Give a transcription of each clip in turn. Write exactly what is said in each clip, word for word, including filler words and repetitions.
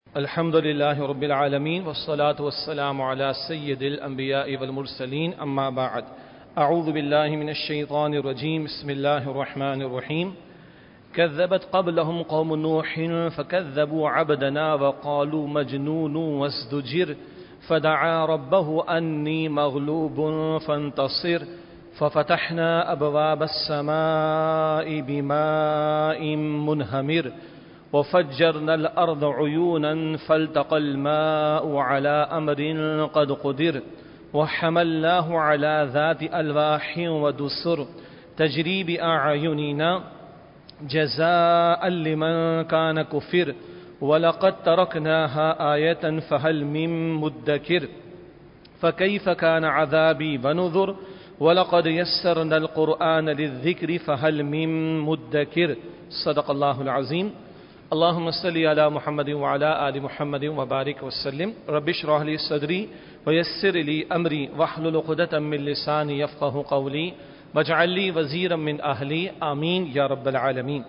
الحمد لله رب العالمين والصلاة والسلام على سيد الأنبياء والمرسلين أما بعد أعوذ بالله من الشيطان الرجيم بسم الله الرحمن الرحيم كذبت قبلهم قوم نوح فكذبوا عبدنا وقالوا مجنون وازدجر فدعا ربه أني مغلوب فانتصر ففتحنا أبواب السماء بماء منهمر وفجرنا الأرض عيونا فالتقى الماء على أمر قد قدر وحملناه على ذات ألواح ودسر تجري بأعيننا جزاء لمن كان كفر ولقد تركناها آية فهل من مدكر فكيف كان عذابي ونذر ولقد يسرنا القرآن للذكر فهل من مدكر صدق الله العظيم اللهم صل على محمد وعلى آل محمد وبارك وسلم رب اشرح لي صدري ويسر لي أمري واحلل عقدة من لساني يفقهوا قولي واجعل لي وزيرا من أهلي آمین یا رب العالمین۔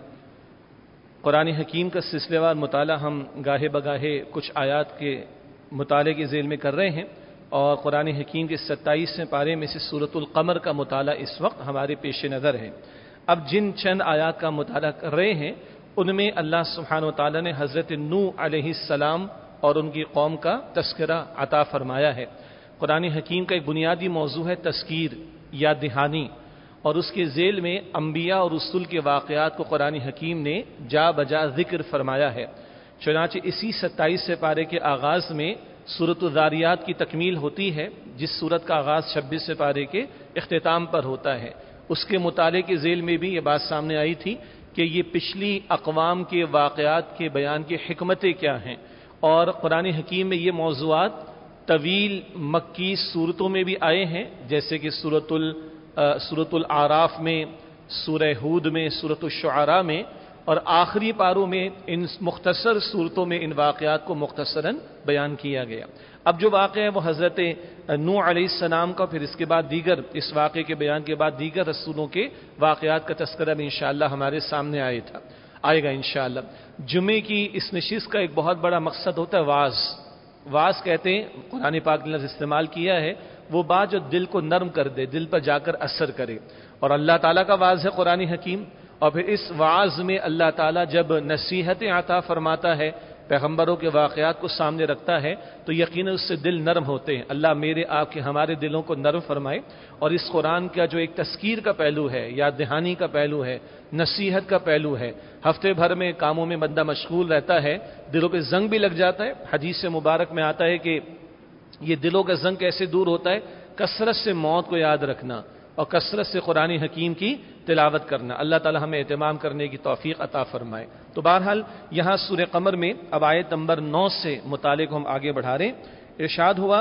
قرآن حکیم کا سلسلہ وار مطالعہ ہم گاہے بگاہے کچھ آیات کے مطالعے کے ذیل میں کر رہے ہیں، اور قرآن حکیم کے ستائیسویں پارے میں سے سورۃ القمر کا مطالعہ اس وقت ہمارے پیش نظر ہے۔ اب جن چند آیات کا مطالعہ کر رہے ہیں ان میں اللہ سبحانہ و تعالی نے حضرت نوح علیہ السلام اور ان کی قوم کا تذکرہ عطا فرمایا ہے۔ قرآن حکیم کا ایک بنیادی موضوع ہے تذکیر یا دہانی، اور اس کے ذیل میں انبیاء اور رسول کے واقعات کو قرآن حکیم نے جا بجا ذکر فرمایا ہے۔ چنانچہ اسی ستائیس سے پارے کے آغاز میں سورۃ الذاریات کی تکمیل ہوتی ہے، جس سورت کا آغاز چھبیس سے پارے کے اختتام پر ہوتا ہے۔ اس کے مطالعے کے ذیل میں بھی یہ بات سامنے آئی تھی کہ یہ پچھلی اقوام کے واقعات کے بیان کی حکمتیں کیا ہیں، اور قرآن حکیم میں یہ موضوعات طویل مکی صورتوں میں بھی آئے ہیں، جیسے کہ سورۃ ال سورۃ الاعراف میں، سورہ ہود میں، سورۃ الشعراء میں، اور آخری پاروں میں ان مختصر صورتوں میں ان واقعات کو مختصراً بیان کیا گیا۔ اب جو واقعہ ہے وہ حضرت نوح علیہ السلام کا، پھر اس کے بعد دیگر اس واقعے کے بیان کے بعد دیگر رسولوں کے واقعات کا تذکرہ بھی انشاءاللہ ہمارے سامنے آئے تھا آئے گا انشاءاللہ۔ جمعے کی اس نشست کا ایک بہت بڑا مقصد ہوتا ہے واعظ۔ واعظ کہتے ہیں، قرآن پاک نے لفظ استعمال کیا ہے، وہ بات جو دل کو نرم کر دے، دل پر جا کر اثر کرے، اور اللہ تعالیٰ کا واعظ ہے قرآن حکیم۔ اور پھر اس واعظ میں اللہ تعالیٰ جب نصیحتیں عطا فرماتا ہے، پیغمبروں کے واقعات کو سامنے رکھتا ہے، تو یقیناً اس سے دل نرم ہوتے ہیں۔ اللہ میرے آپ کے ہمارے دلوں کو نرم فرمائے، اور اس قرآن کا جو ایک تذکیر کا پہلو ہے، یاد دہانی کا پہلو ہے، نصیحت کا پہلو ہے، ہفتے بھر میں کاموں میں بندہ مشغول رہتا ہے، دلوں پہ زنگ بھی لگ جاتا ہے۔ حدیث مبارک میں آتا ہے کہ یہ دلوں کا زنگ کیسے دور ہوتا ہے؟ کثرت سے موت کو یاد رکھنا اور کثرت سے قرآن حکیم کی تلاوت کرنا۔ اللہ تعالی ہمیں اہتمام کرنے کی توفیق عطا فرمائے۔ تو بہرحال یہاں سورہ قمر میں اب آیت نمبر نو سے متعلق ہم آگے بڑھا رہے ہیں۔ ارشاد ہوا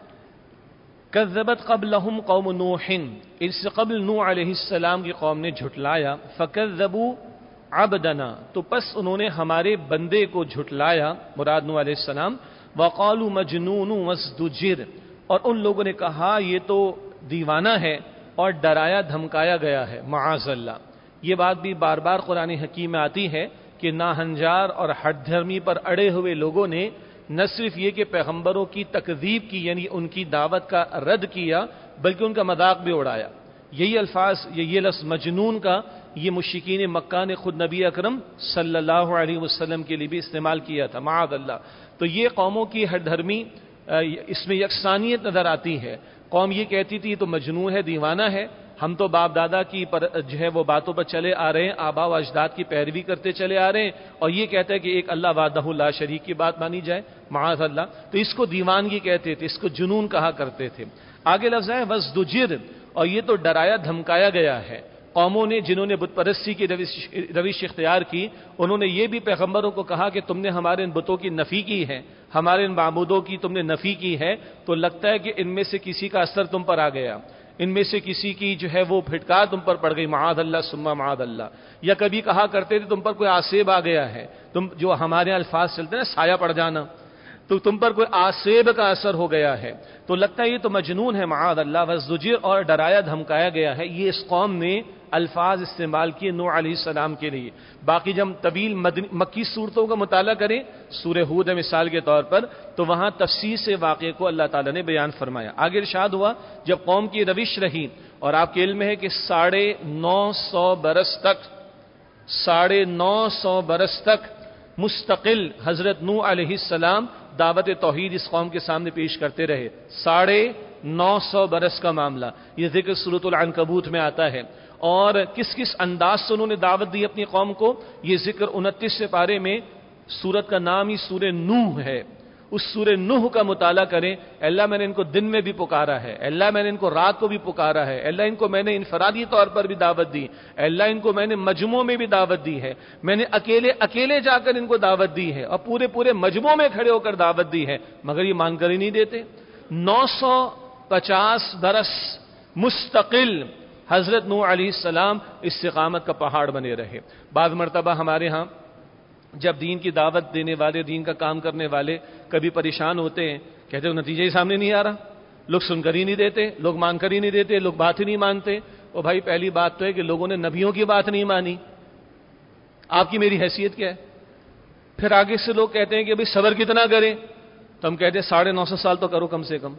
کذبت قبلہم قوم نوح، اس سے قبل نوح علیہ السلام کی قوم نے جھٹلایا، فکذبوا عبدنا، تو پس انہوں نے ہمارے بندے کو جھٹلایا، مراد نوح علیہ السلام، وقالوا مجنون وازدجر، اور ان لوگوں نے کہا یہ تو دیوانہ ہے اور ڈرایا دھمکایا گیا ہے، معاذ اللہ۔ یہ بات بھی بار بار قرآن حکیم میں آتی ہے کہ ناہنجار اور ہٹ دھرمی پر اڑے ہوئے لوگوں نے نہ صرف یہ کہ پیغمبروں کی تکذیب کی، یعنی ان کی دعوت کا رد کیا، بلکہ ان کا مذاق بھی اڑایا۔ یہی الفاظ، یہ لفظ مجنون کا، یہ مشرکین مکہ نے خود نبی اکرم صلی اللہ علیہ وسلم کے لیے بھی استعمال کیا تھا، معاذ اللہ۔ تو یہ قوموں کی ہٹ دھرمی، اس میں یکسانیت نظر آتی ہے۔ قوم یہ کہتی تھی تو مجنون ہے، دیوانہ ہے، ہم تو باپ دادا کی پر جو ہے وہ باتوں پر چلے آ رہے ہیں، آبا و اجداد کی پیروی کرتے چلے آ رہے ہیں، اور یہ کہتا ہے کہ ایک اللہ وحدہ لا شریک کی بات مانی جائے، معاذ اللہ۔ تو اس کو دیوانگی کہتے تھے، اس کو جنون کہا کرتے تھے۔ آگے لفظ ہے وازدجر، اور یہ تو ڈرایا دھمکایا گیا ہے۔ قوموں نے جنہوں نے بت پرستی کی روش اختیار کی، انہوں نے یہ بھی پیغمبروں کو کہا کہ تم نے ہمارے ان بتوں کی نفی کی ہے، ہمارے ان معبودوں کی تم نے نفی کی ہے، تو لگتا ہے کہ ان میں سے کسی کا اثر تم پر آ گیا، ان میں سے کسی کی جو ہے وہ پھٹکار تم پر پڑ گئی، معاذ اللہ ثم معاذ اللہ۔ یا کبھی کہا کرتے تھے تم پر کوئی آسیب آ گیا ہے، تم جو ہمارے الفاظ چلتے ہیں نا، سایہ پڑ جانا، تو تم پر کوئی آسیب کا اثر ہو گیا ہے، تو لگتا ہے یہ تو مجنون ہے، معاذ اللہ، وزجر، اور ڈرایا دھمکایا گیا ہے۔ یہ اس قوم نے الفاظ استعمال کیے نوح علیہ السلام کے لیے. باقی جب ہم طویل مکی صورتوں کا مطالعہ کریں، سورہ ہود مثال کے طور پر، تو وہاں تفصیل سے واقعے کو اللہ تعالیٰ نے بیان فرمایا. آگے ارشاد ہوا جب قوم کی روش رہی، اور آپ کے علم میں ہے کہ ساڑھے نو سو برس تک ساڑھے نو سو برس تک مستقل حضرت نوح علیہ السلام دعوت توحید اس قوم کے سامنے پیش کرتے رہے. ساڑھے نو سو برس کا معاملہ یہ ذکر سورۃ العنکبوت میں آتا ہے. اور کس کس انداز سے انہوں نے دعوت دی اپنی قوم کو، یہ ذکر انتیس سے پارے میں. سورت کا نام ہی سورہ نوح ہے. اس سورہ نوح کا مطالعہ کریں. اللہ میں نے ان کو دن میں بھی پکارا ہے، اللہ میں نے ان کو رات کو بھی پکارا ہے، اللہ ان کو میں نے انفرادی طور پر بھی دعوت دی، اللہ ان کو میں نے مجموعوں میں بھی دعوت دی ہے، میں نے اکیلے اکیلے جا کر ان کو دعوت دی ہے، اور پورے پورے مجموعوں میں کھڑے ہو کر دعوت دی ہے، مگر یہ مان کر ہی نہیں دیتے. نو سو پچاس برس مستقل حضرت نوح علیہ السلام استقامت کا پہاڑ بنے رہے. بعض مرتبہ ہمارے ہاں جب دین کی دعوت دینے والے، دین کا کام کرنے والے کبھی پریشان ہوتے ہیں، کہتے ہیں نتیجہ ہی سامنے نہیں آ رہا، لوگ سن کر ہی نہیں دیتے، لوگ مان کر ہی نہیں دیتے، لوگ بات ہی نہیں مانتے. اور بھائی پہلی بات تو ہے کہ لوگوں نے نبیوں کی بات نہیں مانی، آپ کی میری حیثیت کیا ہے؟ پھر آگے سے لوگ کہتے ہیں کہ بھائی صبر کتنا کریں، تو ہم کہتے ہیں ساڑھے نو سو سال تو کرو کم سے کم.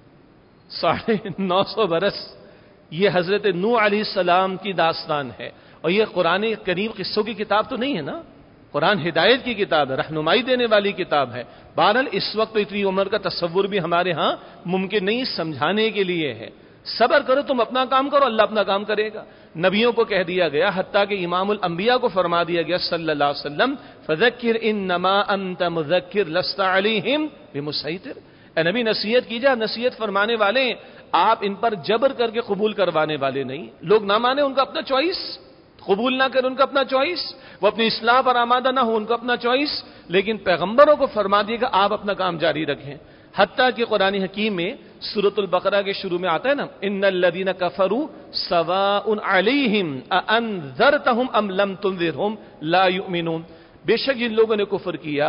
ساڑھے نو سو برس یہ حضرت نوح علیہ السلام کی داستان ہے. اور یہ قرآن کریم قصوں کی کتاب تو نہیں ہے نا، قرآن ہدایت کی کتاب ہے، رہنمائی دینے والی کتاب ہے. بہرحال اس وقت تو اتنی عمر کا تصور بھی ہمارے ہاں ممکن نہیں، سمجھانے کے لیے ہے. صبر کرو، تم اپنا کام کرو، اللہ اپنا کام کرے گا. نبیوں کو کہہ دیا گیا، حتیٰ کہ امام الانبیاء کو فرما دیا گیا صلی اللہ علیہ وسلم، فذکر انما انت مذکر لست علیہم بمسیطر. اے نبی نصیحت کیجیے، نصیحت فرمانے والے، آپ ان پر جبر کر کے قبول کروانے والے نہیں. لوگ نہ مانے ان کا اپنا چوائس، قبول نہ کرے ان کا اپنا چوائس، وہ اپنی اصلاح پر آمادہ نہ ہو ان کا اپنا چوائس، لیکن پیغمبروں کو فرما دیے گا آپ اپنا کام جاری رکھیں. حتیٰ کہ قرآن حکیم میں سورۃ البقرہ کے شروع میں آتا ہے نا، ان الذین کفروا سواء علیہم اانذرتہم ام لم تنذرہم لا یؤمنون. بے شک جن لوگوں نے کفر کیا،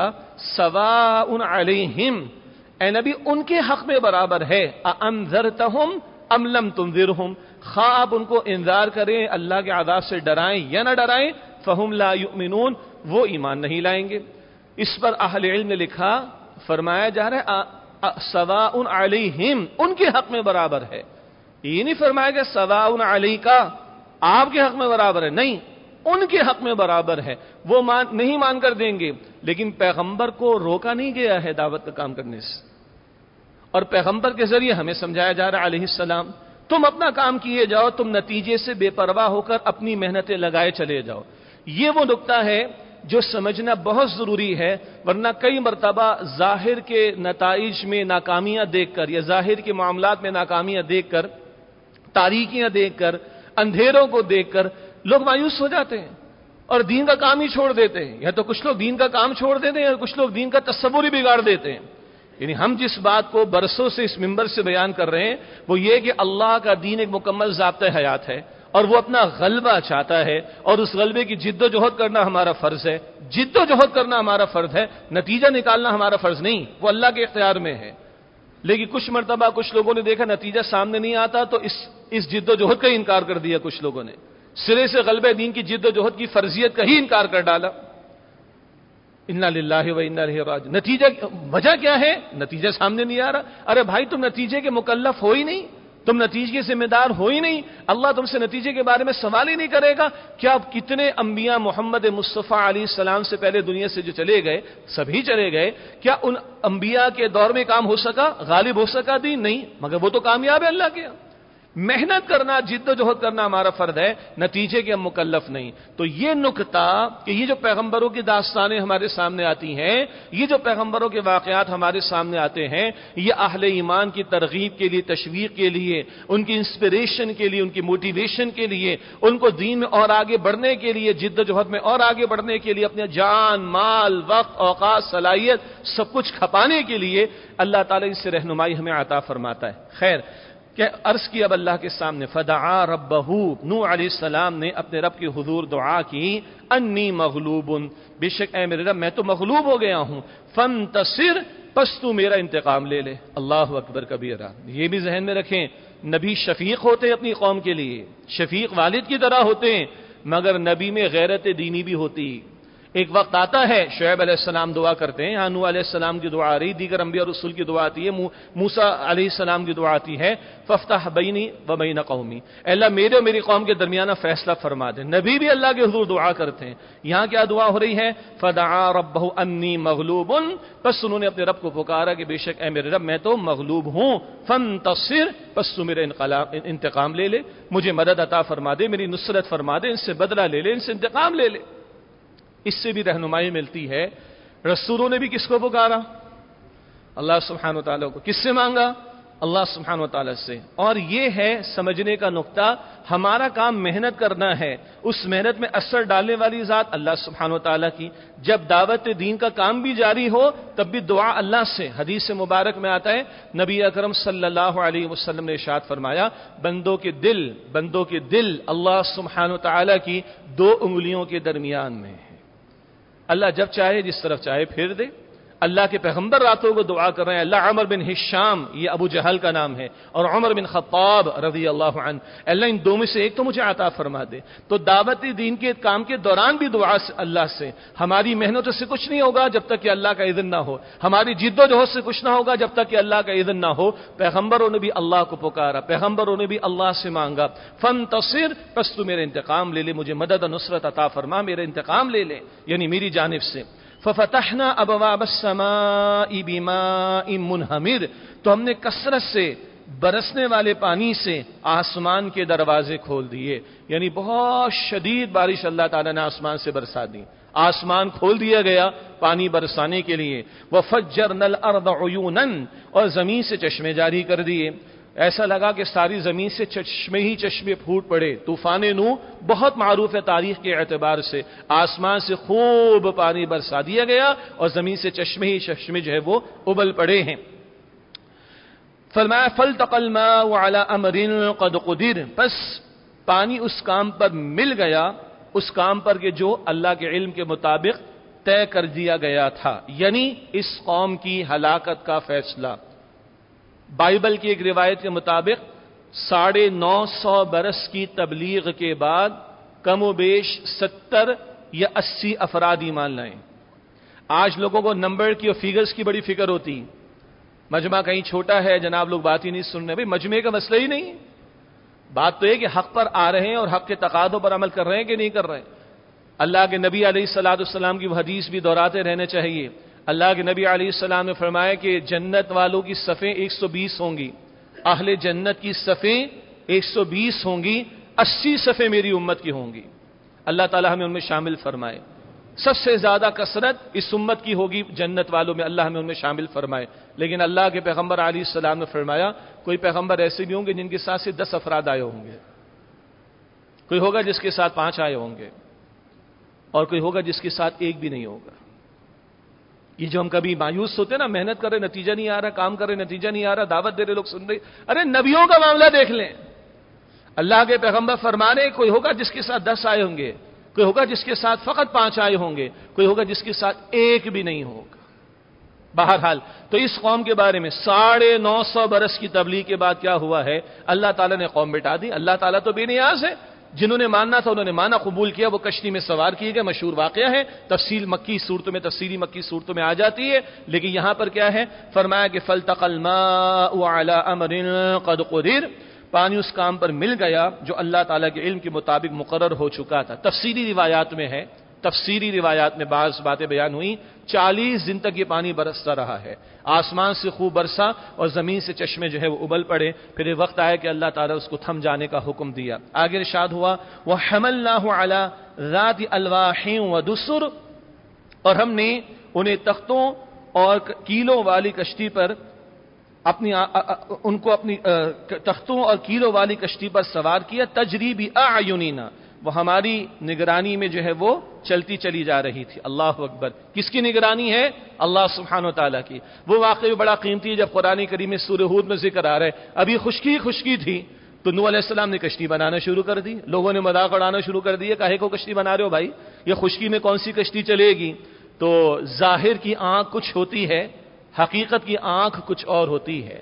سواء علیہم، اے نبی ان کے حق میں برابر ہے، اانذرتہم ام لم تنذرہم، خواہ آپ ان کو انذار کریں، اللہ کے عذاب سے ڈرائیں یا نہ ڈرائیں، فہم لا یؤمنون، وہ ایمان نہیں لائیں گے. اس پر اہل علم نے لکھا، فرمایا جا رہا ہے سواء علیہم، ان کے حق میں برابر ہے. یہ نہیں فرمایا گیا سواء علیکا، آپ کے حق میں برابر ہے، نہیں، ان کے حق میں برابر ہے. وہ مان نہیں مان کر دیں گے، لیکن پیغمبر کو روکا نہیں گیا ہے دعوت کا کام کرنے سے. اور پیغمبر کے ذریعے ہمیں سمجھایا جا رہا ہے علیہ السلام، تم اپنا کام کیے جاؤ، تم نتیجے سے بے پرواہ ہو کر اپنی محنتیں لگائے چلے جاؤ. یہ وہ نقطہ ہے جو سمجھنا بہت ضروری ہے، ورنہ کئی مرتبہ ظاہر کے نتائج میں ناکامیاں دیکھ کر یا ظاہر کے معاملات میں ناکامیاں دیکھ کر، تاریکیاں دیکھ کر، اندھیروں کو دیکھ کر لوگ مایوس ہو جاتے ہیں اور دین کا کام ہی چھوڑ دیتے ہیں. یا تو کچھ لوگ دین کا کام چھوڑ دیتے ہیں اور کچھ لوگ دین کا تصور ہی بگاڑ دیتے ہیں. یعنی ہم جس بات کو برسوں سے اس منبر سے بیان کر رہے ہیں وہ یہ کہ اللہ کا دین ایک مکمل ضابطۂ حیات ہے، اور وہ اپنا غلبہ چاہتا ہے، اور اس غلبے کی جد و جہد کرنا ہمارا فرض ہے. جد و جہد کرنا ہمارا فرض ہے، نتیجہ نکالنا ہمارا فرض نہیں، وہ اللہ کے اختیار میں ہے. لیکن کچھ مرتبہ کچھ لوگوں نے دیکھا نتیجہ سامنے نہیں آتا تو اس اس جد و جہد کا ہی انکار کر دیا. کچھ لوگوں نے سرے سے غلبہ دین کی جد و جہد کی فرضیت کا ہی انکار کر ڈالا. انا للہ و انا الیہ راجعون. نتیجہ وجہ کیا ہے؟ نتیجہ سامنے نہیں آ رہا. ارے بھائی تم نتیجے کے مکلف ہو ہی نہیں، تم نتیجے کے ذمہ دار ہو ہی نہیں، اللہ تم سے نتیجے کے بارے میں سوال ہی نہیں کرے گا. کیا کتنے انبیاء محمد مصطفیٰ علیہ السلام سے پہلے دنیا سے جو چلے گئے سبھی چلے گئے، کیا ان انبیاء کے دور میں کام ہو سکا؟ غالب ہو سکا دین؟ نہیں، مگر وہ تو کامیاب ہے اللہ کے. محنت کرنا، جد و جہد کرنا ہمارا فرض ہے، نتیجے کے ہم مکلف نہیں. تو یہ نکتہ کہ یہ جو پیغمبروں کی داستانیں ہمارے سامنے آتی ہیں، یہ جو پیغمبروں کے واقعات ہمارے سامنے آتے ہیں، یہ اہل ایمان کی ترغیب کے لیے، تشویق کے لیے، ان کی انسپریشن کے لیے، ان کی موٹیویشن کے لیے، ان کو دین میں اور آگے بڑھنے کے لیے، جد و جہد میں اور آگے بڑھنے کے لیے، اپنے جان، مال، وقت، اوقات، صلاحیت سب کچھ کھپانے کے لیے اللہ تعالیٰ اس سے رہنمائی ہمیں عطا فرماتا ہے. خیر کہ عرض کی اب اللہ کے سامنے، فدعا ربہ، نوح علیہ السلام نے اپنے رب کے حضور دعا کی، انی مغلوب، بے شک اے میرے رب میں تو مغلوب ہو گیا ہوں، فانتصر، پس تو میرا انتقام لے لے. اللہ اکبر کبیرہ. یہ بھی ذہن میں رکھیں، نبی شفیق ہوتے ہیں اپنی قوم کے لیے، شفیق والد کی طرح ہوتے ہیں، مگر نبی میں غیرت دینی بھی ہوتی۔ ایک وقت آتا ہے شعیب علیہ السلام دعا کرتے ہیں، نوح علیہ السلام کی دعا آ رہی، دیگر انبیاء اور رسول کی دعا آتی ہے، موسیٰ علیہ السلام کی دعا آتی ہے، فافتح بینی و بین قومی، اے اللہ میرے اور میری قوم کے درمیان فیصلہ فرما دے۔ نبی بھی اللہ کے حضور دعا کرتے ہیں۔ یہاں کیا دعا ہو رہی ہے؟ فدعا ربہ انی مغلوب، پس انہوں نے اپنے رب کو پکارا کہ بے شک اے میرے رب میں تو مغلوب ہوں، فانتصر، پس تو میرے انتقام لے لے، مجھے مدد عطا فرما دے، میری نصرت فرما دے، ان سے بدلہ لے لے، ان سے انتقام لے لے۔ اس سے بھی رہنمائی ملتی ہے، رسولوں نے بھی کس کو پکارا؟ اللہ سبحانہ وتعالی کو۔ کس سے مانگا؟ اللہ سبحانہ وتعالی سے۔ اور یہ ہے سمجھنے کا نقطہ، ہمارا کام محنت کرنا ہے، اس محنت میں اثر ڈالنے والی ذات اللہ سبحانہ وتعالی کی۔ جب دعوت دین کا کام بھی جاری ہو تب بھی دعا اللہ سے۔ حدیث مبارک میں آتا ہے، نبی اکرم صلی اللہ علیہ وسلم نے ارشاد فرمایا، بندوں کے دل بندوں کے دل اللہ سبحانہ وتعالی کی دو انگلیوں کے درمیان میں ہے۔ اللہ جب چاہے جس طرف چاہے پھیر دے۔ اللہ کے پیغمبر راتوں کو دعا کر رہے ہیں، اللہ عمر بن ہشام، یہ ابو جہل کا نام ہے، اور عمر بن خطاب رضی اللہ عنہ، اللہ ان دو میں سے ایک تو مجھے عطا فرما دے۔ تو دعوت دین کے کام کے دوران بھی دعا سے اللہ سے۔ ہماری محنتوں سے کچھ نہیں ہوگا جب تک کہ اللہ کا اذن نہ ہو، ہماری جد و جہد سے کچھ نہ ہوگا جب تک کہ اللہ کا اذن نہ ہو۔ پیغمبروں نے بھی اللہ کو پکارا، پیغمبروں نے بھی اللہ سے مانگا، فانتصر، پس تو میرے انتقام لے لے، مجھے مدد و نصرت عطا فرما، میرے انتقام لے لے، یعنی میری جانب سے۔ ففتحنا ابواب السماء بماء منہمر، تو ہم نے کثرت سے برسنے والے پانی سے آسمان کے دروازے کھول دیے، یعنی بہت شدید بارش اللہ تعالیٰ نے آسمان سے برسا دی، آسمان کھول دیا گیا پانی برسانے کے لیے۔ وفجرنا الارض عیونا، اور زمین سے چشمے جاری کر دیے، ایسا لگا کہ ساری زمین سے چشمے ہی چشمے پھوٹ پڑے۔ طوفان نوح بہت معروف ہے تاریخ کے اعتبار سے، آسمان سے خوب پانی برسا دیا گیا اور زمین سے چشمے ہی چشمے جو ہے وہ ابل پڑے ہیں۔ فرمایا فالتقى الماء على امر قد قدر، پس پانی اس کام پر مل گیا، اس کام پر کہ جو اللہ کے علم کے مطابق طے کر دیا گیا تھا، یعنی اس قوم کی ہلاکت کا فیصلہ۔ بائبل کی ایک روایت کے مطابق ساڑھے نو سو برس کی تبلیغ کے بعد کم و بیش ستر یا اسی افراد ایمان لائیں۔ آج لوگوں کو نمبر کی اور فیگرز کی بڑی فکر ہوتی، مجمع کہیں چھوٹا ہے جناب لوگ بات ہی نہیں سن رہے۔ بھائی مجمع کا مسئلہ ہی نہیں، بات تو ہے کہ حق پر آ رہے ہیں اور حق کے تقاضوں پر عمل کر رہے ہیں کہ نہیں کر رہے ہیں۔ اللہ کے نبی علیہ الصلوۃ والسلام کی وہ حدیث بھی دہراتے رہنے چاہیے۔ اللہ کے نبی علیہ السلام نے فرمایا کہ جنت والوں کی صفیں ایک سو بیس ہوں گی، اہل جنت کی صفیں ایک سو بیس ہوں گی، اسی صفیں میری امت کی ہوں گی۔ اللہ تعالی ہمیں ان میں شامل فرمائے۔ سب سے زیادہ کثرت اس امت کی ہوگی جنت والوں میں، اللہ ہمیں ان میں شامل فرمائے۔ لیکن اللہ کے پیغمبر علیہ السلام نے فرمایا کوئی پیغمبر ایسے بھی ہوں گے جن کے ساتھ سے دس افراد آئے ہوں گے، کوئی ہوگا جس کے ساتھ پانچ آئے ہوں گے، اور کوئی ہوگا جس کے ساتھ ایک بھی نہیں ہوگا۔ یہ جو ہم کبھی مایوس ہوتے ہیں نا، محنت کر رہے نتیجہ نہیں آ رہا، کام کر رہے نتیجہ نہیں آ رہا، دعوت دے رہے لوگ سن رہے، ارے نبیوں کا معاملہ دیکھ لیں۔ اللہ کے پیغمبر فرما رہے کوئی ہوگا جس کے ساتھ دس آئے ہوں گے، کوئی ہوگا جس کے ساتھ فقط پانچ آئے ہوں گے، کوئی ہوگا جس کے ساتھ ایک بھی نہیں ہوگا۔ بہرحال تو اس قوم کے بارے میں ساڑھے نو سو برس کی تبلیغ کے بعد کیا ہوا ہے؟ اللہ تعالیٰ نے قوم مٹا دی۔ اللہ تعالیٰ تو بے نیاز ہے، جنہوں نے ماننا تھا انہوں نے مانا، قبول کیا، وہ کشتی میں سوار کیے گئے، مشہور واقعہ ہے، تفصیل مکی صورتوں میں تفصیلی مکی صورتوں میں آ جاتی ہے۔ لیکن یہاں پر کیا ہے؟ فرمایا کہ فالتقى الماء على امر قد قدر، پانی اس کام پر مل گیا جو اللہ تعالیٰ کے علم کے مطابق مقرر ہو چکا تھا۔ تفصیلی روایات میں ہے، تفسیری روایات میں بعض باتیں بیان ہوئی، چالیس دن تک یہ پانی برستا رہا ہے، آسمان سے خوب برسا اور زمین سے چشمے جو ہے وہ ابل پڑے۔ پھر ایک وقت آیا کہ اللہ تعالیٰ اس کو تھم جانے کا حکم دیا۔ آگے ارشاد ہوا وَحَمَلْنَاهُ عَلَى ذَاتِ أَلْوَاحٍ وَدُسُرٍ، اور ہم نے انہیں تختوں اور کیلوں والی کشتی پر اپنی ان کو اپنی تختوں اور کیلوں والی کشتی پر سوار کیا، تجری بِأَعْيُنِنَا، وہ ہماری نگرانی میں جو ہے وہ چلتی چلی جا رہی تھی۔ اللہ اکبر، کس کی نگرانی ہے؟ اللہ سبحانہ وتعالیٰ کی۔ وہ واقعہ بڑا قیمتی ہے جب قرآن کریم میں سورہ ہود میں ذکر آ رہا ہے، ابھی خشکی خشکی تھی تو نوح علیہ السلام نے کشتی بنانا شروع کر دی، لوگوں نے مذاق اڑانا شروع کر دیا، کاہے کو کشتی بنا رہے ہو بھائی، یہ خشکی میں کون سی کشتی چلے گی؟ تو ظاہر کی آنکھ کچھ ہوتی ہے، حقیقت کی آنکھ کچھ اور ہوتی ہے۔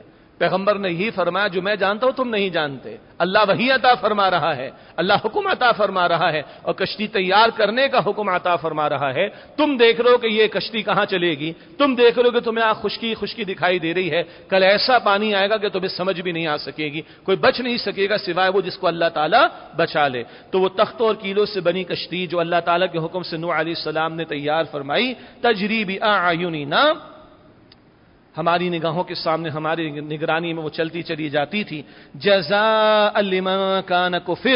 پیغمبر نے یہی فرمایا جو میں جانتا ہوں تم نہیں جانتے. اللہ وحی عطا فرما رہا ہے, اللہ حکم عطا فرما رہا ہے, اور کشتی تیار کرنے کا حکم عطا فرما رہا ہے. تم دیکھ رہے ہو کہ یہ کشتی کہاں چلے گی, تم دیکھ رہے ہو کہ تمہیں آج خشکی خشکی دکھائی دے رہی ہے, کل ایسا پانی آئے گا کہ تمہیں سمجھ بھی نہیں آ سکے گی, کوئی بچ نہیں سکے گا سوائے وہ جس کو اللہ تعالیٰ بچا لے. تو وہ تختوں اور کیلوں سے بنی کشتی جو اللہ تعالیٰ کے حکم سے نوح علیہ السلام نے تیار فرمائی, تجری بأعیننا, ہماری نگاہوں کے سامنے ہماری نگرانی میں وہ چلتی چلی جاتی تھی. جزاء لمن کان کفر,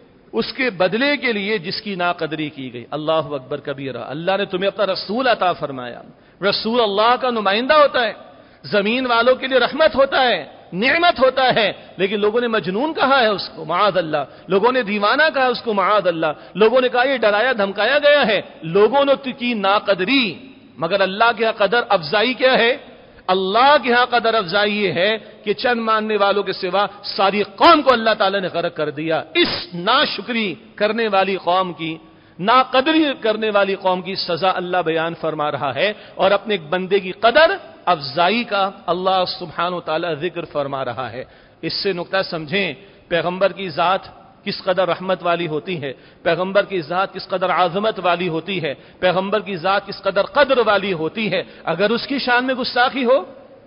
اس کے بدلے کے لیے جس کی ناقدری کی گئی. اللہ اکبر کبیرہ. اللہ نے تمہیں اپنا رسول عطا فرمایا. رسول اللہ کا نمائندہ ہوتا ہے, زمین والوں کے لیے رحمت ہوتا ہے, نعمت ہوتا ہے, لیکن لوگوں نے مجنون کہا ہے اس کو, معاذ اللہ. لوگوں نے دیوانہ کہا ہے اس کو, معاذ اللہ. لوگوں نے کہا یہ ڈرایا دھمکایا گیا ہے. لوگوں نے کی ناقدری, مگر اللہ کے قدر افزائی کیا ہے؟ اللہ کے ہاں قدر افزائی یہ ہے کہ چند ماننے والوں کے سوا ساری قوم کو اللہ تعالیٰ نے غرق کر دیا. اس ناشکری کرنے والی قوم کی, ناقدری کرنے والی قوم کی سزا اللہ بیان فرما رہا ہے, اور اپنے ایک بندے کی قدر افزائی کا اللہ سبحانہ و تعالیٰ ذکر فرما رہا ہے. اس سے نقطہ سمجھیں پیغمبر کی ذات کس قدر رحمت والی ہوتی ہے, پیغمبر کی ذات کس قدر عظمت والی ہوتی ہے, پیغمبر کی ذات کس قدر قدر والی ہوتی ہے. اگر اس کی شان میں گستاخی ہو,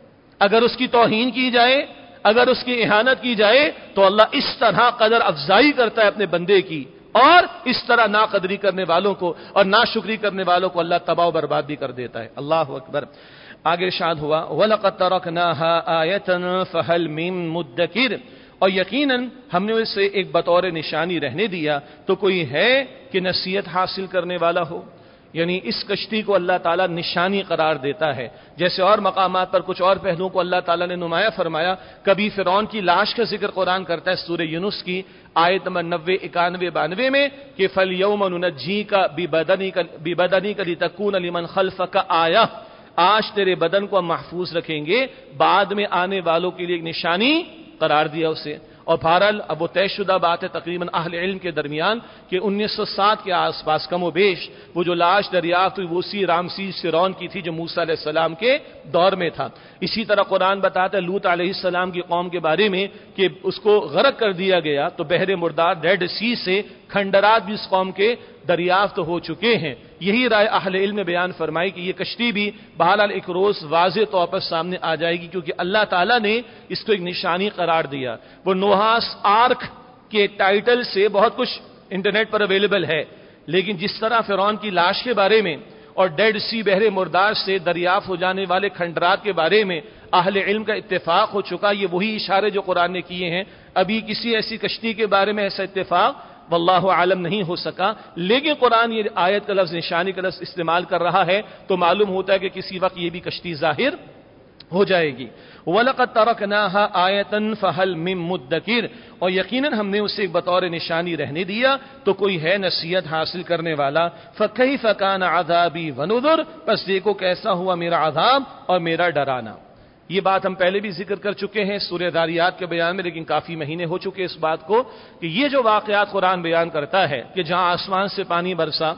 اگر اس کی توہین کی جائے, اگر اس کی اہانت کی جائے, تو اللہ اس طرح قدر افزائی کرتا ہے اپنے بندے کی, اور اس طرح ناقدری کرنے والوں کو اور ناشکری کرنے والوں کو اللہ تباہ و برباد بھی کر دیتا ہے. اللہ اکبر. آگے ارشاد ہوا وَلَقَدْ تَرَكْنَاهَا آیَةً فَهَلْ مِن مُدَّکِرٍ, اور یقیناً ہم نے اسے ایک بطور نشانی رہنے دیا, تو کوئی ہے کہ نصیحت حاصل کرنے والا ہو. یعنی اس کشتی کو اللہ تعالیٰ نشانی قرار دیتا ہے, جیسے اور مقامات پر کچھ اور پہلوؤں کو اللہ تعالیٰ نے نمایاں فرمایا. کبھی فرعون کی لاش کا ذکر قرآن کرتا ہے سورہ یونس کی آیت نمبر نوے اکانوے بانوے میں کہ فَالْيَوْمَ نُنَجِّيكَ بِبَدَنِكَ لِتَكُونَ لِمَنْ خَلْفَكَ آیَةً, آج تیرے بدن کو ہم محفوظ رکھیں گے, بعد میں آنے والوں کے لیے ایک نشانی قرار دیا اسے. اور بہرحال اب وہ طے شدہ بات ہے تقریباً اہل علم کے درمیان کہ انیس سو سات کے آس پاس کم و بیش وہ جو لاش دریافت ہوئی وہ اسی رامسیس فرعون کی تھی جو موسیٰ علیہ السلام کے دور میں تھا. اسی طرح قرآن بتاتا ہے لوط علیہ السلام کی قوم کے بارے میں کہ اس کو غرق کر دیا گیا, تو بحر مردار ریڈ سی سے کھنڈرات بھی اس قوم کے دریافت ہو چکے ہیں. یہی رائے اہل علم نے بیان فرمائی کہ یہ کشتی بھی بہرحال ایک روز واضح طور پر سامنے آ جائے گی, کیونکہ اللہ تعالیٰ نے اس کو ایک نشانی قرار دیا. وہ نوحاس آرک کے ٹائٹل سے بہت کچھ انٹرنیٹ پر اویلیبل ہے, لیکن جس طرح فرعون کی لاش کے بارے میں اور ڈیڈ سی بحر مردار سے دریافت ہو جانے والے کھنڈرات کے بارے میں اہل علم کا اتفاق ہو چکا, یہ وہی اشارے جو قرآن نے کیے ہیں. ابھی کسی ایسی کشتی کے بارے میں ایسا اتفاق واللہ عالم نہیں ہو سکا, لیکن قرآن یہ آیت کا لفظ نشانی کا لفظ استعمال کر رہا ہے تو معلوم ہوتا ہے کہ کسی وقت یہ بھی کشتی ظاہر ہو جائے گی. وَلَقَدْ تَرَكْنَاهَا آیَةً فَهَلْ مِن مُدَّکِرٍ, اور یقیناً ہم نے اسے ایک بطور نشانی رہنے دیا, تو کوئی ہے نصیحت حاصل کرنے والا. فَكَيْفَ كَانَ عَذَابِي وَنُذُرْ, پس دیکھو کیسا ہوا میرا عذاب اور میرا ڈرانا. یہ بات ہم پہلے بھی ذکر کر چکے ہیں سورہ ذاریات کے بیان میں, لیکن کافی مہینے ہو چکے اس بات کو کہ یہ جو واقعات قرآن بیان کرتا ہے کہ جہاں آسمان سے پانی برسا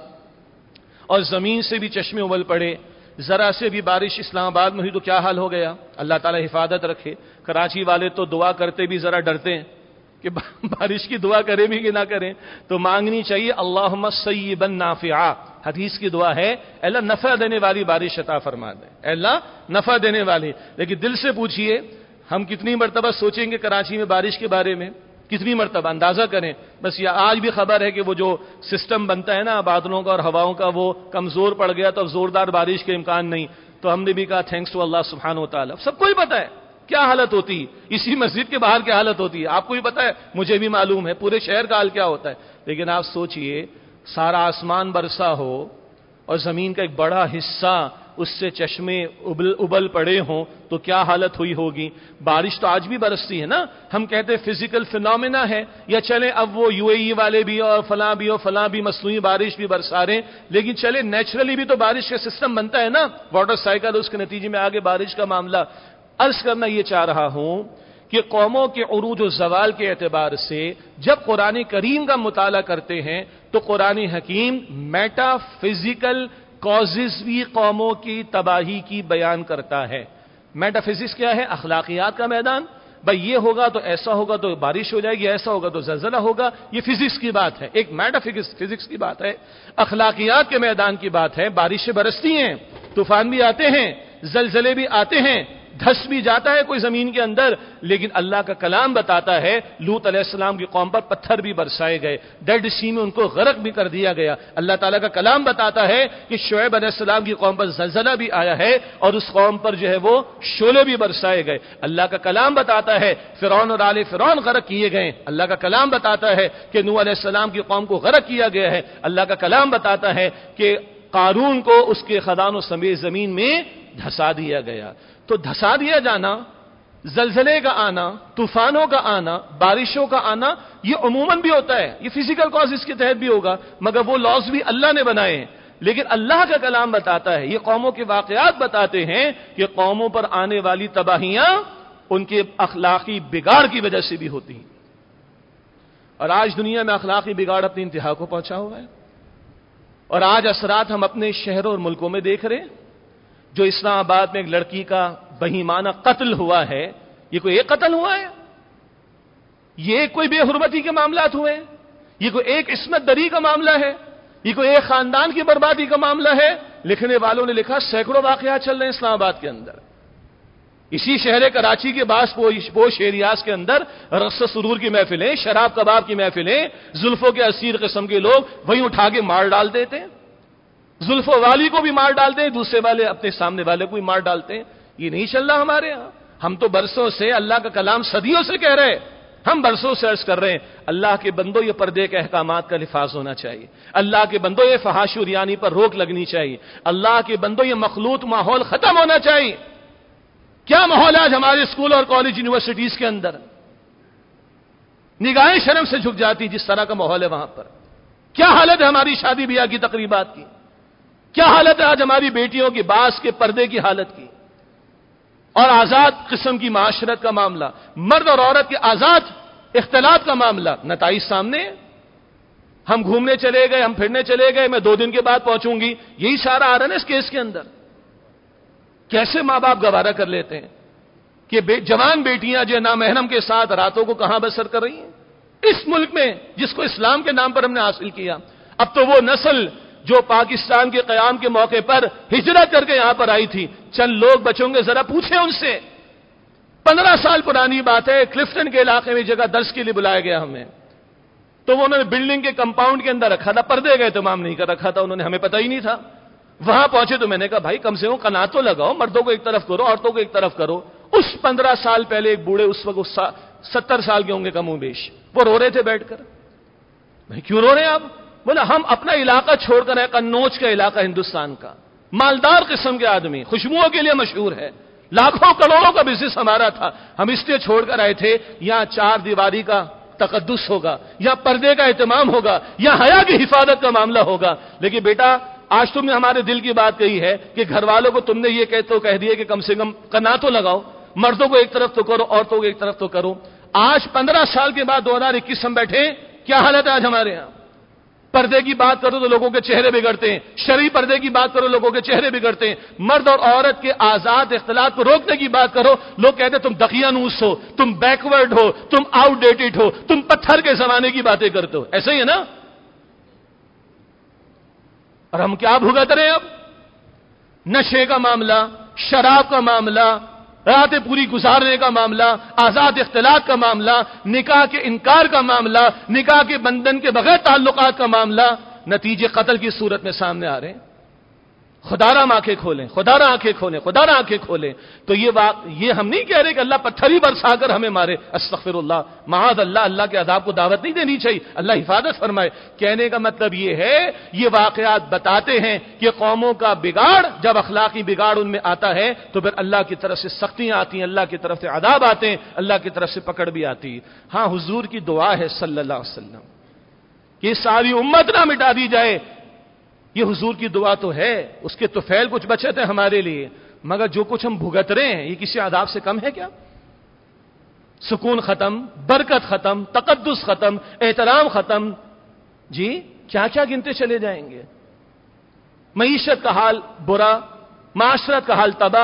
اور زمین سے بھی چشمے ابل پڑے, ذرا سے بھی بارش اسلام آباد میں ہوئی تو کیا حال ہو گیا. اللہ تعالیٰ حفاظت رکھے. کراچی والے تو دعا کرتے بھی ذرا ڈرتے ہیں کہ بارش کی دعا کریں بھی کہ نہ کریں, تو مانگنی چاہیے اللہم صیبا نافعا. حدیث کی دعا ہے اللہ نفع دینے والی بارش عطا فرما دے, اللہ نفع دینے والی. لیکن دل سے پوچھئے ہم کتنی مرتبہ سوچیں گے کراچی میں بارش کے بارے میں, کتنی مرتبہ اندازہ کریں. بس یہ آج بھی خبر ہے کہ وہ جو سسٹم بنتا ہے نا بادلوں کا اور ہواؤں کا وہ کمزور پڑ گیا تو اب زوردار بارش کے امکان نہیں. تو ہم نے بھی کہا تھینکس ٹو اللہ سبحانہ و تعالیٰ. سب کو ہی پتا ہے کیا حالت ہوتی, اسی مسجد کے باہر کیا حالت ہوتی ہے, آپ کو بھی پتا ہے, مجھے بھی معلوم ہے, پورے شہر کا حال کیا ہوتا ہے. لیکن آپ سوچئے سارا آسمان برسا ہو اور زمین کا ایک بڑا حصہ اس سے چشمے ابل ابل پڑے ہوں تو کیا حالت ہوئی ہوگی. بارش تو آج بھی برستی ہے نا, ہم کہتے ہیں فزیکل فینومینا ہے, یا چلیں اب وہ یو اے ای والے بھی اور فلاں بھی اور فلاں بھی مصنوعی بارش بھی برسا رہے ہیں, لیکن چلے نیچرلی بھی تو بارش کا سسٹم بنتا ہے نا, واٹر سائیکل, اس کے نتیجے میں آگے بارش کا معاملہ. عرض کرنا یہ چاہ رہا ہوں کہ قوموں کے عروج و زوال کے اعتبار سے جب قرآن کریم کا مطالعہ کرتے ہیں تو قرآن حکیم میٹا فزیکل کازز بھی قوموں کی تباہی کی بیان کرتا ہے. میٹا فزکس کیا ہے؟ اخلاقیات کا میدان. بھائی یہ ہوگا تو ایسا ہوگا تو بارش ہو جائے گی، ایسا ہوگا تو زلزلہ ہوگا. یہ فزکس کی بات ہے، ایک میٹا فزکس کی بات ہے. اخلاقیات کے میدان کی بات ہے. بارشیں برستی ہیں، طوفان بھی آتے ہیں، زلزلے بھی آتے ہیں، دھس بھی جاتا ہے کوئی زمین کے اندر، لیکن اللہ کا کلام بتاتا ہے لوط علیہ السلام کی قوم پر پتھر بھی برسائے گئے، ڈیڈ سی میں ان کو غرق بھی کر دیا گیا. اللہ تعالیٰ کا کلام بتاتا ہے کہ شعیب علیہ السلام کی قوم پر زلزلہ بھی آیا ہے اور اس قوم پر جو ہے وہ شعلے بھی برسائے گئے. اللہ کا کلام بتاتا ہے فرعون اور آل فرعون غرق کیے گئے. اللہ کا کلام بتاتا ہے کہ نوح علیہ السلام کی قوم کو غرق کیا گیا ہے. اللہ کا کلام بتاتا ہے کہ قارون کو اس کے خزانوں سمیت زمین میں دھسا دیا گیا. تو دھسا دیا جانا، زلزلے کا آنا، طوفانوں کا آنا، بارشوں کا آنا، یہ عموماً بھی ہوتا ہے. یہ فزیکل کاز اس کے تحت بھی ہوگا، مگر وہ لاز بھی اللہ نے بنائے ہیں. لیکن اللہ کا کلام بتاتا ہے، یہ قوموں کے واقعات بتاتے ہیں کہ قوموں پر آنے والی تباہیاں ان کے اخلاقی بگاڑ کی وجہ سے بھی ہوتی ہیں. اور آج دنیا میں اخلاقی بگاڑ اپنی انتہا کو پہنچا ہوا ہے. اور آج اثرات ہم اپنے شہروں اور ملکوں میں دیکھ رہے ہیں. جو اسلام آباد میں ایک لڑکی کا بہیمانہ قتل ہوا ہے، یہ کوئی ایک قتل ہوا ہے؟ یہ کوئی بے حرمتی کے معاملات ہوئے ہیں؟ یہ کوئی ایک عصمت دری کا معاملہ ہے؟ یہ کوئی ایک خاندان کی بربادی کا معاملہ ہے؟ لکھنے والوں نے لکھا سینکڑوں واقعات چل رہے ہیں اسلام آباد کے اندر. اسی شہر کراچی کے بعض پوش ایریاز کے اندر رقص سرور کی محفلیں، شراب کباب کی محفلیں، زلفوں کے اسیر قسم کے لوگ وہیں اٹھا کے مار ڈال دیتے ہیں. زلفوں والی کو بھی مار ڈالتے ہیں، دوسرے والے اپنے سامنے والے کو بھی مار ڈالتے ہیں. یہ نہیں چل رہا ہمارے ہاں. ہم تو برسوں سے اللہ کا کلام صدیوں سے کہہ رہے ہیں، ہم برسوں سے عرض کر رہے ہیں اللہ کے بندوں یہ پردے کے احکامات کا لفاظ ہونا چاہیے. اللہ کے بندوں یہ فحاشی اور ریانی پر روک لگنی چاہیے. اللہ کے بندوں یہ مخلوط ماحول ختم ہونا چاہیے. کیا ماحول ہے آج ہمارے اسکول اور کالج یونیورسٹیز کے اندر؟ نگاہیں شرم سے جھک جاتی جس طرح کا ماحول ہے وہاں پر. کیا حالت ہے ہماری شادی بیاہ کی تقریبات کی؟ کیا حالت ہے آج ہماری بیٹیوں کی باس کے پردے کی حالت کی؟ اور آزاد قسم کی معاشرت کا معاملہ، مرد اور عورت کے آزاد اختلاط کا معاملہ، نتائج سامنے. ہم گھومنے چلے گئے، ہم پھرنے چلے گئے، میں دو دن کے بعد پہنچوں گی، یہی سارا آ رہا ہے نا اس کیس کے اندر. کیسے ماں باپ گوارا کر لیتے ہیں کہ بے جوان بیٹیاں جو نامحرم کے ساتھ راتوں کو کہاں بسر کر رہی ہیں اس ملک میں جس کو اسلام کے نام پر ہم نے حاصل کیا. اب تو وہ نسل جو پاکستان کے قیام کے موقع پر ہجرت کر کے یہاں پر آئی تھی، چند لوگ بچوں گے، ذرا پوچھیں ان سے. پندرہ سال پرانی بات ہے، کلفٹن کے علاقے میں جگہ درس کے لیے بلایا گیا ہمیں، تو وہ انہوں نے بلڈنگ کے کمپاؤنڈ کے اندر رکھا تھا، پردے کا اہتمام نہیں کر رکھا تھا انہوں نے، ہمیں پتہ ہی نہیں تھا. وہاں پہنچے تو میں نے کہا بھائی کم سے کم قناع تو لگاؤ، مردوں کو ایک طرف کرو، عورتوں کو ایک طرف کرو. اس پندرہ سال پہلے ایک بوڑھے، اس وقت ستر سال کے ہوں گے کم و بیش، وہ رو رہے تھے بیٹھ کر. بھائی کیوں رو رہے ہیں آپ؟ بولا ہم اپنا علاقہ چھوڑ کر آئے، قنوج کا علاقہ ہندوستان کا، مالدار قسم کے آدمی، خوشبوؤں کے لیے مشہور ہے، لاکھوں کروڑوں کا بزنس ہمارا تھا، ہم اس لیے چھوڑ کر آئے تھے یہاں چار دیواری کا تقدس ہوگا، یا پردے کا اہتمام ہوگا، یا حیا کی حفاظت کا معاملہ ہوگا. لیکن بیٹا آج تم نے ہمارے دل کی بات کہی ہے کہ گھر والوں کو تم نے یہ کہہ تو کہہ دیا کہ کم سے کم قناع تو لگاؤ، مردوں کو ایک طرف تو کرو، عورتوں کو ایک طرف تو کرو. آج پندرہ سال کے بعد دو ہزار اکیس ہم بیٹھے، کیا حالت ہے آج ہمارے ہاں؟ پردے کی بات کرو تو لوگوں کے چہرے بگڑتے ہیں، شرعی پردے کی بات کرو لوگوں کے چہرے بگڑتے ہیں. مرد اور عورت کے آزاد اختلاط کو روکنے کی بات کرو، لوگ کہتے ہیں تم دقیانوس ہو، تم بیکورڈ ہو، تم آؤٹ ڈیٹڈ ہو، تم پتھر کے زمانے کی باتیں کرتے ہو. ایسا ہی ہے نا؟ اور ہم کیا بھگت رہے ہیں اب؟ نشے کا معاملہ، شراب کا معاملہ، راتیں پوری گزارنے کا معاملہ، آزاد اختلاط کا معاملہ، نکاح کے انکار کا معاملہ، نکاح کے بندھن کے بغیر تعلقات کا معاملہ، نتیجے قتل کی صورت میں سامنے آ رہے ہیں. خدا را آنکھیں کھولیں، خدا را آنکھیں کھولیں، خدا را آنکھیں کھولیں. تو یہ واقع یہ ہم نہیں کہہ رہے کہ اللہ پتھر ہی برسا کر ہمیں مارے، استغفر اللہ، معاذ اللہ، اللہ کے عذاب کو دعوت نہیں دینی چاہیے، اللہ حفاظت فرمائے. کہنے کا مطلب یہ ہے یہ واقعات بتاتے ہیں کہ قوموں کا بگاڑ، جب اخلاقی بگاڑ ان میں آتا ہے تو پھر اللہ کی طرف سے سختیاں آتی ہیں، اللہ کی طرف سے عذاب آتے ہیں، اللہ کی طرف سے پکڑ بھی آتی ہے. ہاں حضور کی دعا ہے صلی اللہ علیہ وسلم کہ ساری امت نہ مٹا دی جائے، یہ حضور کی دعا تو ہے، اس کے طفیل کچھ بچے تھے ہمارے لیے، مگر جو کچھ ہم بھگت رہے ہیں یہ کسی عذاب سے کم ہے کیا؟ سکون ختم، برکت ختم، تقدس ختم، احترام ختم، جی کیا کیا گنتے چلے جائیں گے. معیشت کا حال برا، معاشرت کا حال تباہ،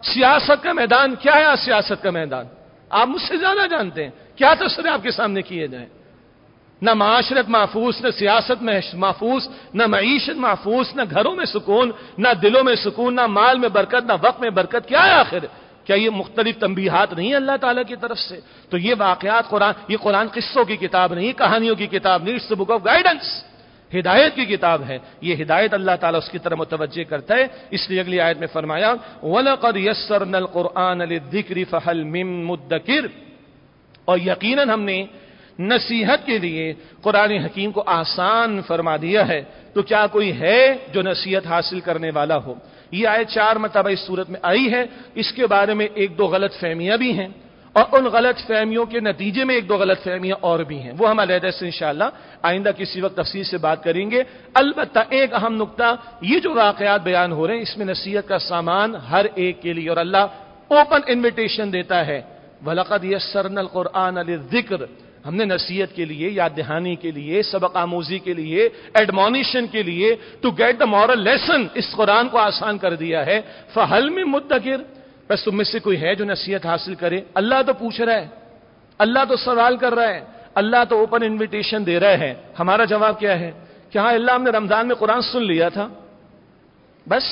سیاست کا میدان کیا ہے؟ سیاست کا میدان آپ مجھ سے زیادہ جانتے ہیں، کیا تصور آپ کے سامنے کیے جائیں؟ نہ معاشرت محفوظ، نہ سیاست میں محفوظ، نہ معیشت محفوظ، نہ گھروں میں سکون، نہ دلوں میں سکون، نہ مال میں برکت، نہ وقت میں برکت، کیا ہے آخر؟ کیا یہ مختلف تنبیہات نہیں ہے اللہ تعالیٰ کی طرف سے؟ تو یہ واقعات قرآن، یہ قرآن قصوں کی کتاب نہیں، کہانیوں کی کتاب نہیں، اٹس بک آف گائیڈنس، ہدایت کی کتاب ہے. یہ ہدایت اللہ تعالیٰ اس کی طرف متوجہ کرتا ہے. اس لیے اگلی آیت میں فرمایا وَلَقَدْ يَسَّرْنَا الْقُرْآنَ لِلذِّكْرِ فَهَلْ مِن مُدَّكِرٍ، اور یقیناً ہم نے نصیحت کے لیے قرآن حکیم کو آسان فرما دیا ہے، تو کیا کوئی ہے جو نصیحت حاصل کرنے والا ہو؟ یہ آیت چار مرتبہ اس صورت میں آئی ہے. اس کے بارے میں ایک دو غلط فہمیاں بھی ہیں، اور ان غلط فہمیوں کے نتیجے میں ایک دو غلط فہمیاں اور بھی ہیں، وہ ہم علیحدہ سے انشاءاللہ آئندہ کسی وقت تفصیل سے بات کریں گے. البتہ ایک اہم نقطہ، یہ جو واقعات بیان ہو رہے ہیں اس میں نصیحت کا سامان ہر ایک کے لیے، اور اللہ اوپن انویٹیشن دیتا ہے. وَلَقَدْ يَسَّرْنَا الْقُرْآنَ لِلذِّكْرِ، ہم نے نصیحت کے لیے، یاد دہانی کے لیے، سبق آموزی کے لیے، ایڈمونیشن کے لیے، to get the moral lesson, اس قرآن کو آسان کر دیا ہے. فَهَلْ مِن مُدَّكِرٍ، بس تم میں سے کوئی ہے جو نصیحت حاصل کرے؟ اللہ تو پوچھ رہا ہے، اللہ تو سوال کر رہا ہے، اللہ تو اوپن انویٹیشن دے رہا ہے. ہمارا جواب کیا ہے کہ ہاں اللہ، ہم نے رمضان میں قرآن سن لیا تھا، بس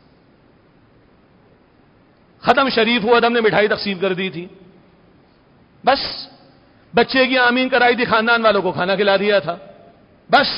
ختم شریف ہوا تھا، ہم نے مٹھائی تقسیم کر دی تھی، بس بچے کی آمین کرائی تھی، خاندان والوں کو کھانا کھلا دیا تھا، بس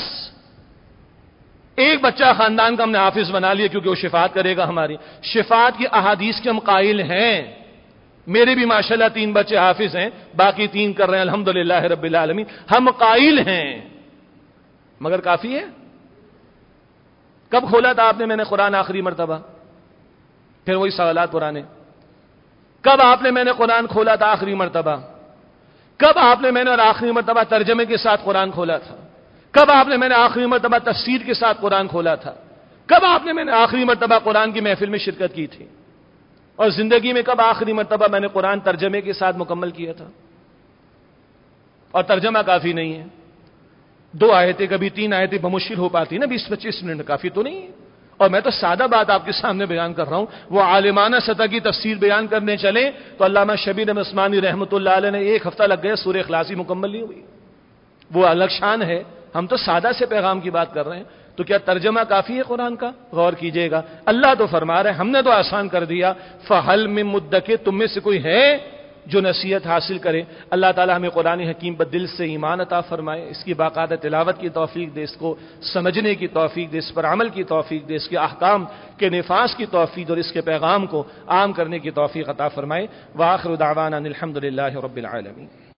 ایک بچہ خاندان کا ہم نے حافظ بنا لیا کیونکہ وہ شفاعت کرے گا ہماری. شفاعت کی احادیث کے ہم قائل ہیں، میرے بھی ماشاءاللہ تین بچے حافظ ہیں، باقی تین کر رہے ہیں الحمدللہ رب العالمین، ہم قائل ہیں. مگر کافی ہے؟ کب کھولا تھا آپ نے میں نے قرآن آخری مرتبہ؟ پھر وہی سوالات پرانے. کب آپ نے میں نے قرآن کھولا تھا آخری مرتبہ؟ کب آپ نے میں نے اور آخری مرتبہ ترجمے کے ساتھ قرآن کھولا تھا؟ کب آپ نے میں نے آخری مرتبہ تفسیر کے ساتھ قرآن کھولا تھا؟ کب آپ نے میں نے آخری مرتبہ قرآن کی محفل میں شرکت کی تھی؟ اور زندگی میں کب آخری مرتبہ میں نے قرآن ترجمے کے ساتھ مکمل کیا تھا؟ اور ترجمہ کافی نہیں ہے، دو آیتیں کبھی تین آیتیں بمشکل ہو پاتی نا، بیس پچیس منٹ کافی تو نہیں ہے. اور میں تو سادہ بات آپ کے سامنے بیان کر رہا ہوں. وہ عالمانہ سطح کی تفسیر بیان کرنے چلے تو علامہ شبیر احمد عثمانی رحمۃ اللہ علیہ نے ایک ہفتہ لگ گیا، سورہ اخلاص مکمل نہیں ہوئی. وہ الگ شان ہے، ہم تو سادہ سے پیغام کی بات کر رہے ہیں. تو کیا ترجمہ کافی ہے قرآن کا؟ غور کیجئے گا. اللہ تو فرما رہے ہیں ہم نے تو آسان کر دیا. فَهَلْ مِن مُدَّكِرٍ، تم میں سے کوئی ہے جو نصیحت حاصل کرے؟ اللہ تعالی ہمیں قرآن حکیم پر دل سے ایمان عطا فرمائے، اس کی باقاعدہ تلاوت کی توفیق دے، اس کو سمجھنے کی توفیق دے، اس پر عمل کی توفیق دے، اس کے احکام کے نفاذ کی توفیق اور اس کے پیغام کو عام کرنے کی توفیق عطا فرمائے. وآخر دعوانا الحمد للہ رب العالمین.